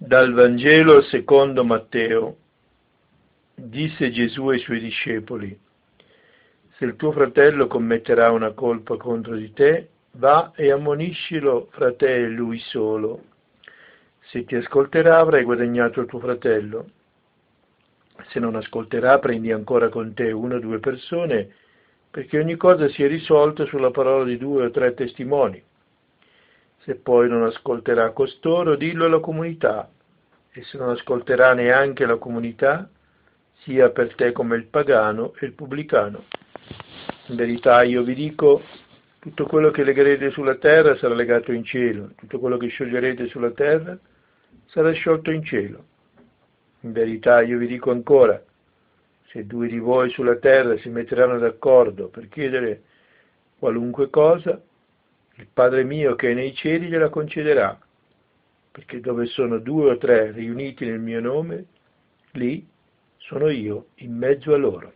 Dal Vangelo secondo Matteo. Disse Gesù ai suoi discepoli: se il tuo fratello commetterà una colpa contro di te, va e ammoniscilo fra te e lui solo. Se ti ascolterà, avrai guadagnato il tuo fratello. Se non ascolterà, prendi ancora con te una o due persone, perché ogni cosa sia risolta sulla parola di 2 o 3 testimoni. Se poi non ascolterà costoro, dillo alla comunità, e se non ascolterà neanche la comunità, sia per te come il pagano e il pubblicano. In verità io vi dico, tutto quello che legherete sulla terra sarà legato in cielo, tutto quello che scioglierete sulla terra sarà sciolto in cielo. In verità io vi dico ancora, se 2 di voi sulla terra si metteranno d'accordo per chiedere qualunque cosa, il Padre mio che è nei cieli gliela concederà, perché dove sono 2 o 3 riuniti nel mio nome, lì sono io in mezzo a loro.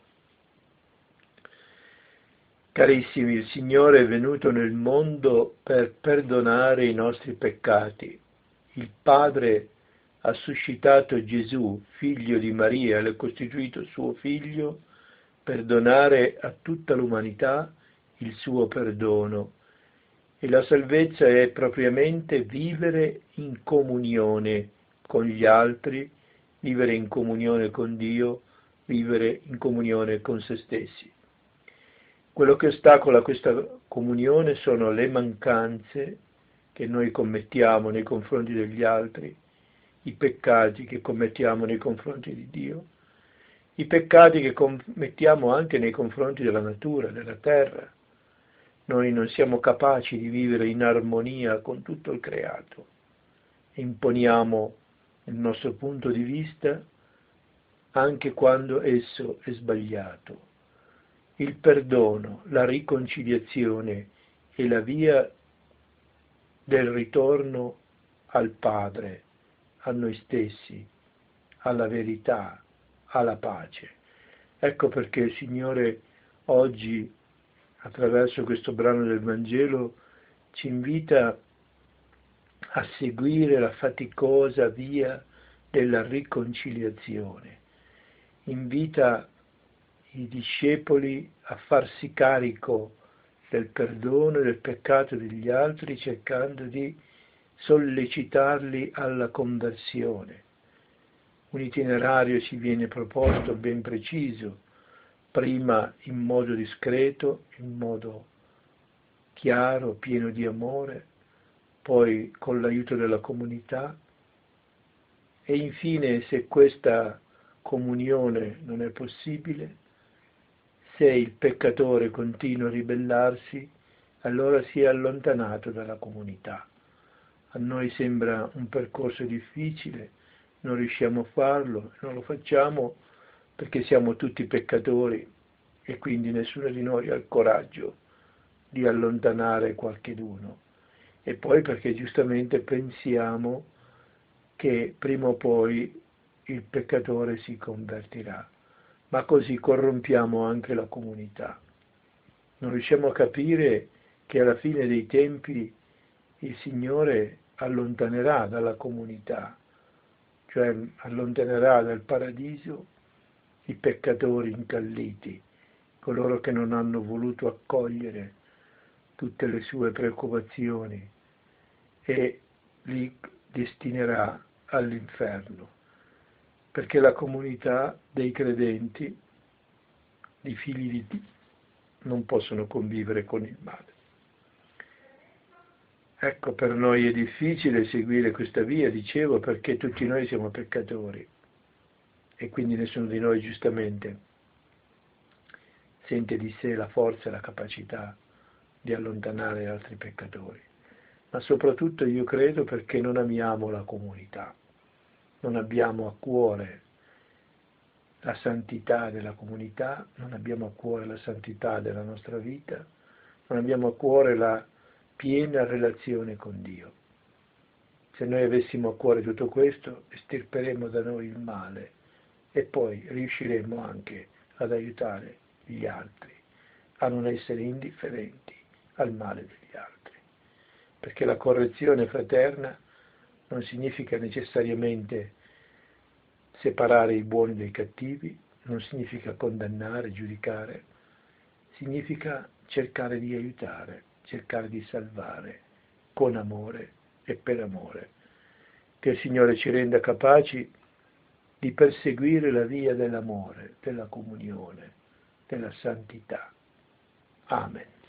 Carissimi, il Signore è venuto nel mondo per perdonare i nostri peccati. Il Padre ha suscitato Gesù, figlio di Maria, e l'ha costituito suo figlio per donare a tutta l'umanità il suo perdono. E la salvezza è propriamente vivere in comunione con gli altri, vivere in comunione con Dio, vivere in comunione con se stessi. Quello che ostacola questa comunione sono le mancanze che noi commettiamo nei confronti degli altri, i peccati che commettiamo nei confronti di Dio, i peccati che commettiamo anche nei confronti della natura, della terra. Noi non siamo capaci di vivere in armonia con tutto il creato. Imponiamo il nostro punto di vista anche quando esso è sbagliato. Il perdono, la riconciliazione è la via del ritorno al Padre, a noi stessi, alla verità, alla pace. Ecco perché il Signore oggi, attraverso questo brano del Vangelo, ci invita a seguire la faticosa via della riconciliazione. Invita i discepoli a farsi carico del perdono e del peccato degli altri, cercando di sollecitarli alla conversione. Un itinerario ci viene proposto ben preciso, prima in modo discreto, in modo chiaro, pieno di amore, poi con l'aiuto della comunità e infine, se questa comunione non è possibile, se il peccatore continua a ribellarsi, allora si è allontanato dalla comunità. A noi sembra un percorso difficile, non riusciamo a farlo, non lo facciamo perché siamo tutti peccatori e quindi nessuno di noi ha il coraggio di allontanare qualcheduno. E poi perché giustamente pensiamo che prima o poi il peccatore si convertirà, ma così corrompiamo anche la comunità. Non riusciamo a capire che alla fine dei tempi il Signore allontanerà dalla comunità, cioè allontanerà dal paradiso i peccatori incalliti, coloro che non hanno voluto accogliere tutte le sue preoccupazioni e li destinerà all'inferno, perché la comunità dei credenti, di figli di Dio, non possono convivere con il male. Ecco, per noi è difficile seguire questa via, dicevo, perché tutti noi siamo peccatori e quindi nessuno di noi giustamente sente di sé la forza e la capacità di allontanare altri peccatori. Ma soprattutto io credo perché non amiamo la comunità, non abbiamo a cuore la santità della comunità, non abbiamo a cuore la santità della nostra vita, non abbiamo a cuore la piena relazione con Dio. Se noi avessimo a cuore tutto questo, estirperemo da noi il male e poi riusciremo anche ad aiutare gli altri a non essere indifferenti al male degli altri. Perché la correzione fraterna non significa necessariamente separare i buoni dai cattivi, non significa condannare, giudicare, significa cercare di aiutare, cercare di salvare con amore e per amore. Che il Signore ci renda capaci di perseguire la via dell'amore, della comunione, della santità. Amen.